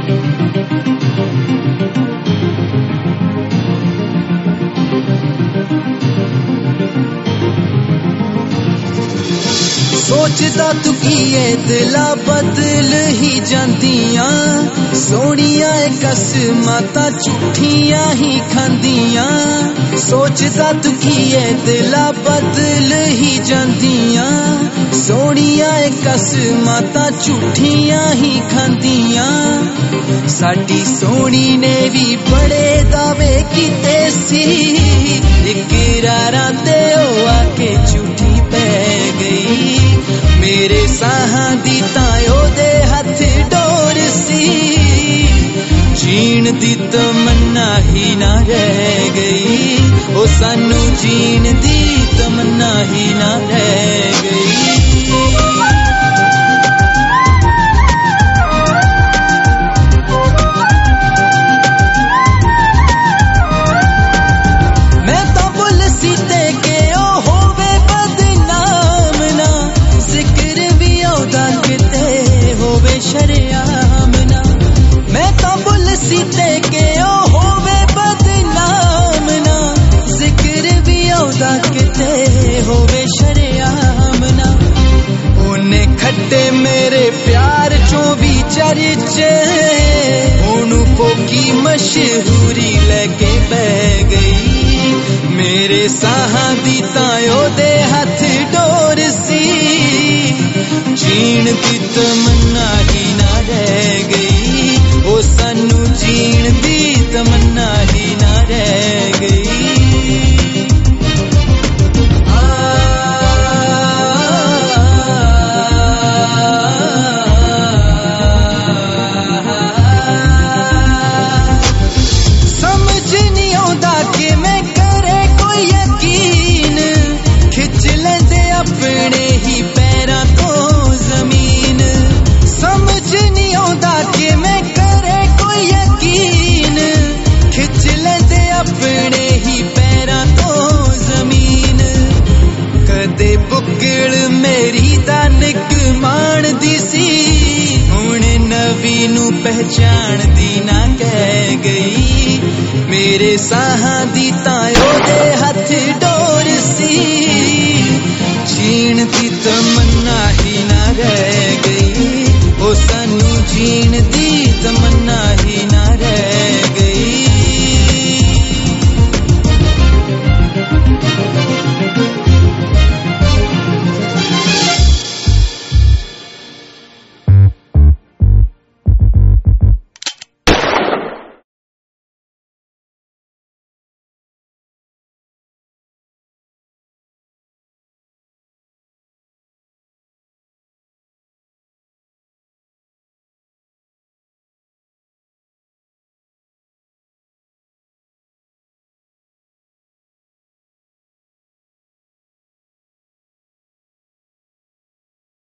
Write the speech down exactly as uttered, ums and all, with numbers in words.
सोचदा तू कीए दिला बदल ही जांदियां सोनिया कसमां तां झूठियां ही खांदियां सोचदा तू कीए दिला बदल ही जांदियां सोनिया कसमां तां झूठियां ही खांदियां साडी सोनी ने भी बड़े दावे कीते सी इकरारां ते ओ आके झूठी पै गई मेरे साहां दी तां ओदे हथ डोर सी जीण दी तमन्ना ही ना रह गई ओ सानू जीण दी तमन्ना ही ना रह गई शरियाम ना मैं तो बुल सीते के ओ होवे बदनाम ना जिक्र भी औदा किते होवे शरियाम ना ओने खट्टे मेरे प्यार चो भी चर्चे ओनू पोकी मशहूरी लेके बह गई मेरे साहां दी तां ओदे हथ डोर सी जीण दी तमन्ना ही ना रह गई ओ सानू जीण दी तमन्ना ही ना रह गई समझ नहीं आउंदा कि मैं करे कोई यकीन खिच लेंदे अपने ही पैरां तो जमीन समझ नहीं आउंदा कि मैं करे कोई यकीन खिच लेंदे अपने ही पैरां तो जमीन कदे बुकड़ मेरी दा निक मान दी सी हुण नवी नू पहचान दी ना कह गई मेरे साहां दी तां ओदे हथ डोर सी